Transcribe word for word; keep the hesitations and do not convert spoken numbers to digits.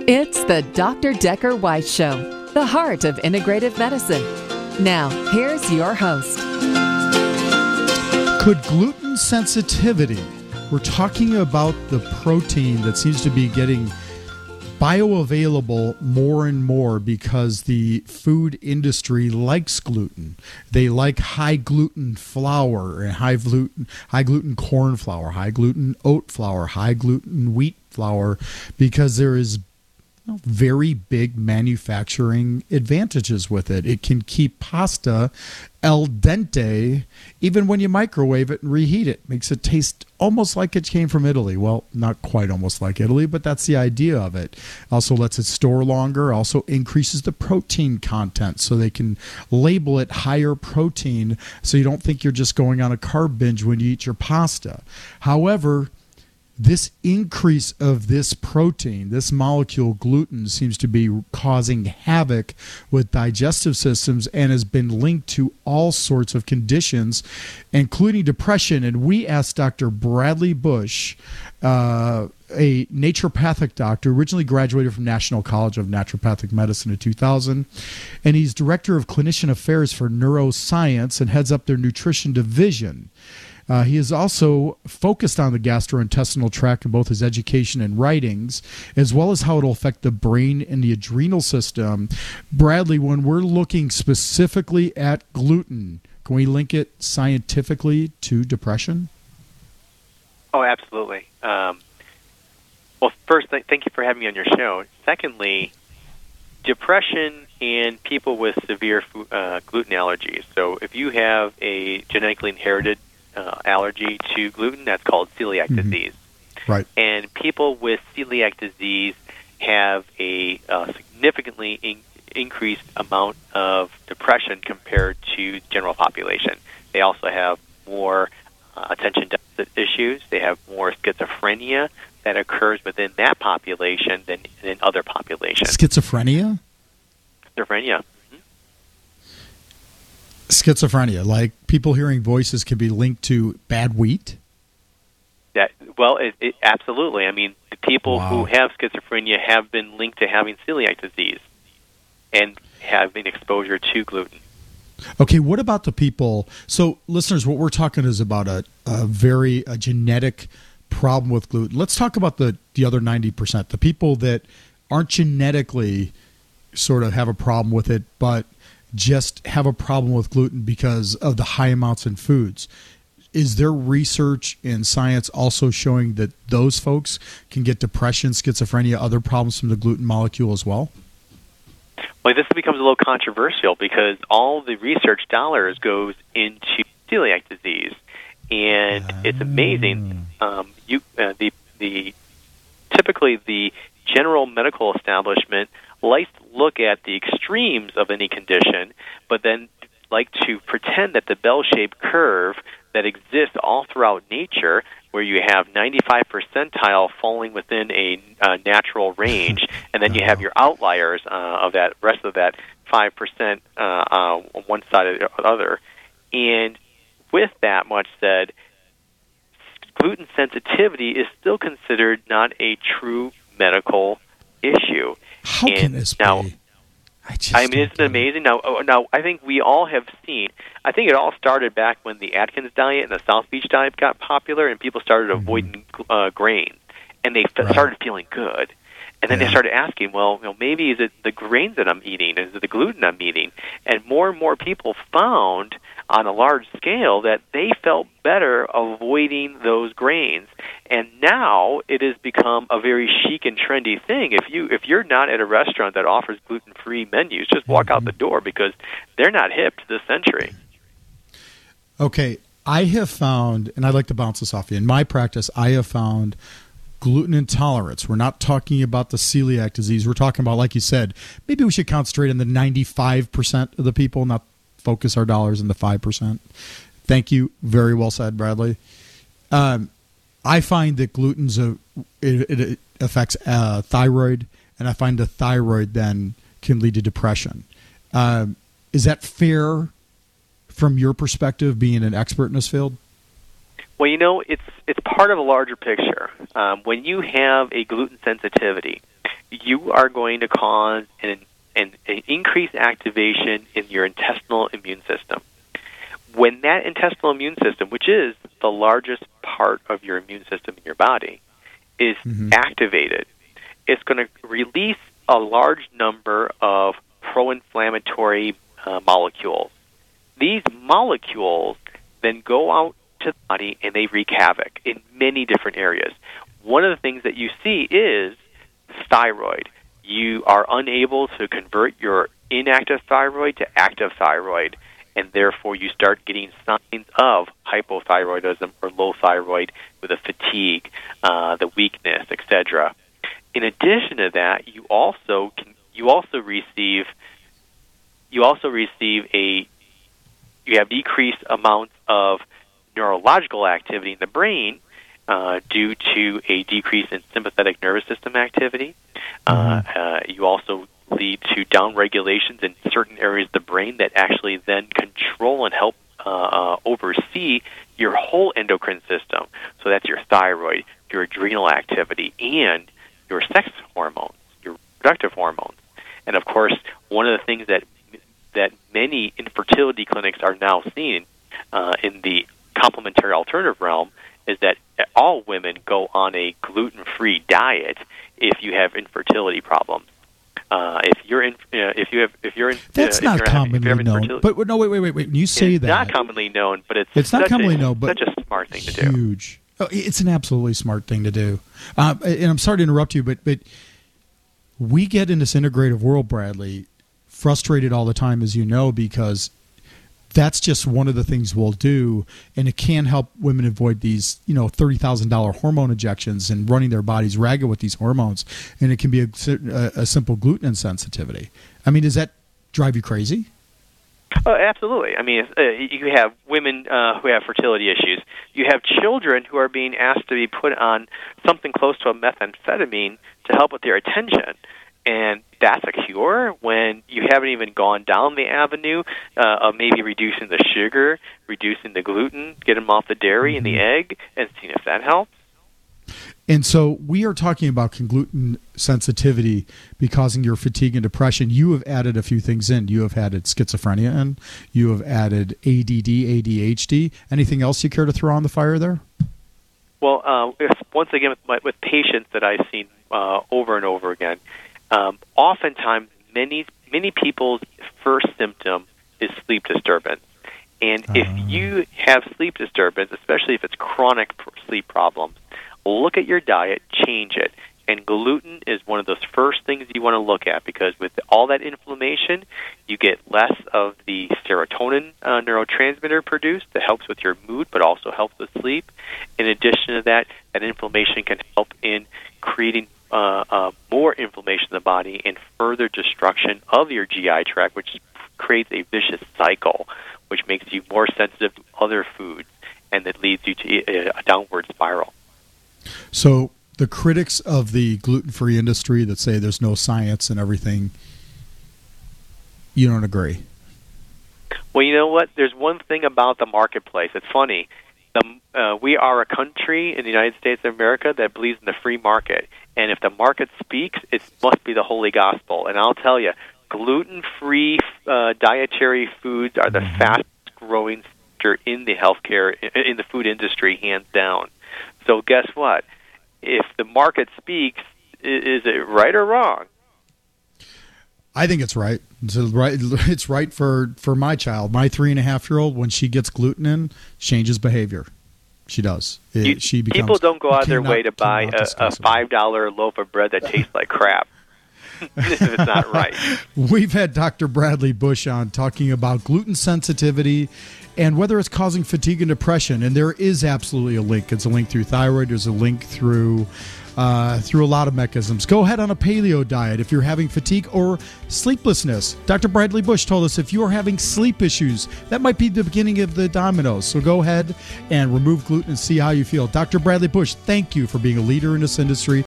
It's the Doctor Decker Weiss Show, the heart of integrative medicine. Now, here's your host. Could gluten sensitivity, we're talking about the protein that seems to be getting bioavailable more and more because the food industry likes gluten. They like high gluten flour and high gluten, high gluten corn flour, high gluten oat flour, high gluten wheat flour, because there is very big manufacturing advantages with it. It can keep pasta al dente even when you microwave it and reheat it. Makes it taste almost like it came from Italy. Well, not quite almost like Italy, but that's the idea of it. Also lets it store longer, also increases the protein content so they can label it higher protein so you don't think you're just going on a carb binge when you eat your pasta. However, this increase of this protein, this molecule gluten, seems to be causing havoc with digestive systems and has been linked to all sorts of conditions, including depression. And we asked Doctor Bradley Bush, uh, a naturopathic doctor, originally graduated from National College of Naturopathic Medicine in two thousand, and he's director of clinician affairs for neuroscience and heads up their nutrition division. Uh, he is also focused on the gastrointestinal tract in both his education and writings, as well as how it will affect the brain and the adrenal system. Bradley, when we're looking specifically at gluten, can we link it scientifically to depression? Oh, absolutely. Um, well, first, th- thank you for having me on your show. Secondly, depression and people with severe fu- uh, gluten allergies. So if you have a genetically inherited Uh, allergy to gluten, that's called celiac mm-hmm. disease. Right. And people with celiac disease have a uh, significantly in- increased amount of depression compared to the general population. They also have more uh, attention deficit issues. They have more schizophrenia that occurs within that population than in other populations. Schizophrenia? Schizophrenia. Schizophrenia, like people hearing voices, can be linked to bad wheat? That, well, it, it, absolutely. I mean, the people Wow. who have schizophrenia have been linked to having celiac disease and having exposure to gluten. Okay, what about the people? So, listeners, what we're talking is about a, a very a genetic problem with gluten. Let's talk about the, the other ninety percent, the people that aren't genetically sort of have a problem with it, but just have a problem with gluten because of the high amounts in foods. Is there research in science also showing that those folks can get depression, schizophrenia, other problems from the gluten molecule as well? Well, this becomes a little controversial because all the research dollars goes into celiac disease, and uh, it's amazing. Um, you uh, the the typically the general medical establishment likes to look at the extremes of any condition, but then like to pretend that the bell-shaped curve that exists all throughout nature, where you have ninety-five percentile falling within a uh, natural range, and then you have your outliers uh, of that rest of that five percent uh, uh, on one side or the other. And with that much said, gluten sensitivity is still considered not a true medical issue. How and can this now, be? I, just I mean, isn't it amazing? Now, oh, now, I think we all have seen, I think it all started back when the Atkins diet and the South Beach diet got popular and people started mm-hmm. avoiding uh, grains, and they f- right. started feeling good. And then yeah. they started asking, well, you know, maybe is it the grains that I'm eating? Is it the gluten I'm eating? And more and more people found on a large scale that they felt better avoiding those grains. And now it has become a very chic and trendy thing. If you if you're not at a restaurant that offers gluten-free menus, just walk mm-hmm. out the door because they're not hip to this century. Okay, I have found, and I'd like to bounce this off you. In my practice, I have found gluten intolerance. We're not talking about the celiac disease. We're talking about, like you said, maybe we should concentrate on the ninety-five percent of the people, not focus our dollars on the five percent. Thank you. Very well said, Bradley. Um, I find that gluten's a, it, it affects uh, thyroid, and I find the thyroid then can lead to depression. Um, is that fair from your perspective, being an expert in this field? Well, you know, it's it's part of a larger picture. Um, when you have a gluten sensitivity, you are going to cause an, an, an increased activation in your intestinal immune system. When that intestinal immune system, which is the largest part of your immune system in your body, is mm-hmm. activated, it's going to release a large number of pro-inflammatory uh, molecules. These molecules then go out to the body and they wreak havoc in many different areas. One of the things that you see is thyroid. You are unable to convert your inactive thyroid to active thyroid, and therefore you start getting signs of hypothyroidism or low thyroid with the fatigue, uh, the weakness, et cetera. In addition to that, you also can, you also receive you also receive a you have decreased amounts of neurological activity in the brain uh, due to a decrease in sympathetic nervous system activity. Mm-hmm. Uh, uh, you also lead to downregulations in certain areas of the brain that actually then control and help uh, uh, oversee your whole endocrine system. So that's your thyroid, your adrenal activity, and your sex hormones, your reproductive hormones. And of course, one of the things that that many infertility clinics are now seeing uh, in the complementary alternative realm is that all women go on a gluten-free diet if you have infertility problems. Uh, if you're in, uh, if you have, if you're in, that's uh, not you're commonly having, known. But no, wait, wait, wait, wait. When you say it's that, not commonly known, but it's it's not commonly a, known, but such a smart thing to do. Huge. Oh, it's an absolutely smart thing to do. Uh, and I'm sorry to interrupt you, but but we get in this integrative world, Bradley, frustrated all the time, as you know, because that's just one of the things we'll do, and it can help women avoid these, you know, thirty thousand dollars hormone injections and running their bodies ragged with these hormones, and it can be a, a, a simple gluten insensitivity. I mean, does that drive you crazy? Oh, absolutely. I mean, uh, you have women uh, who have fertility issues. You have children who are being asked to be put on something close to a methamphetamine to help with their attention. And that's a cure when you haven't even gone down the avenue uh, of maybe reducing the sugar, reducing the gluten, get them off the dairy mm-hmm. and the egg, and seeing if that helps. And so we are talking about gluten sensitivity be causing your fatigue and depression. You have added a few things in. You have added schizophrenia in. You have added A D D, A D H D. Anything else you care to throw on the fire there? Well, uh, once again, with, my, with patients that I've seen uh, over and over again, um, oftentimes many many people's first symptom is sleep disturbance. And if uh. you have sleep disturbance, especially if it's chronic sleep problems, look at your diet, change it. And gluten is one of those first things you want to look at, because with all that inflammation, you get less of the serotonin uh, neurotransmitter produced that helps with your mood but also helps with sleep. In addition to that, that inflammation can help in creating uh, uh, more inflammation in the body and further destruction of your G I tract, which creates a vicious cycle, which makes you more sensitive to other foods, and that leads you to a, a downward spiral. So the critics of the gluten-free industry that say there's no science and everything, you don't agree? Well, you know what? There's one thing about the marketplace. It's funny. The, uh, we are a country in the United States of America that believes in the free market. And if the market speaks, it must be the holy gospel. And I'll tell you, gluten-free uh, dietary foods are the mm-hmm. fastest-growing sector in the healthcare, in the food industry, hands down. So guess what? If the market speaks, is it right or wrong? I think it's right. It's right. It's right for, for my child. My three and a half year old, when she gets gluten in, changes behavior. She does. It, you, she becomes, people don't go out of their cannot, way to buy a, a five dollar loaf of bread that tastes like crap. If it's not right. We've had Doctor Bradley Bush on talking about gluten sensitivity and whether it's causing fatigue and depression. And there is absolutely a link. It's a link through thyroid. There's a link through uh, through a lot of mechanisms. Go ahead on a paleo diet if you're having fatigue or sleeplessness. Doctor Bradley Bush told us if you're having sleep issues, that might be the beginning of the dominoes. So go ahead and remove gluten and see how you feel. Doctor Bradley Bush, thank you for being a leader in this industry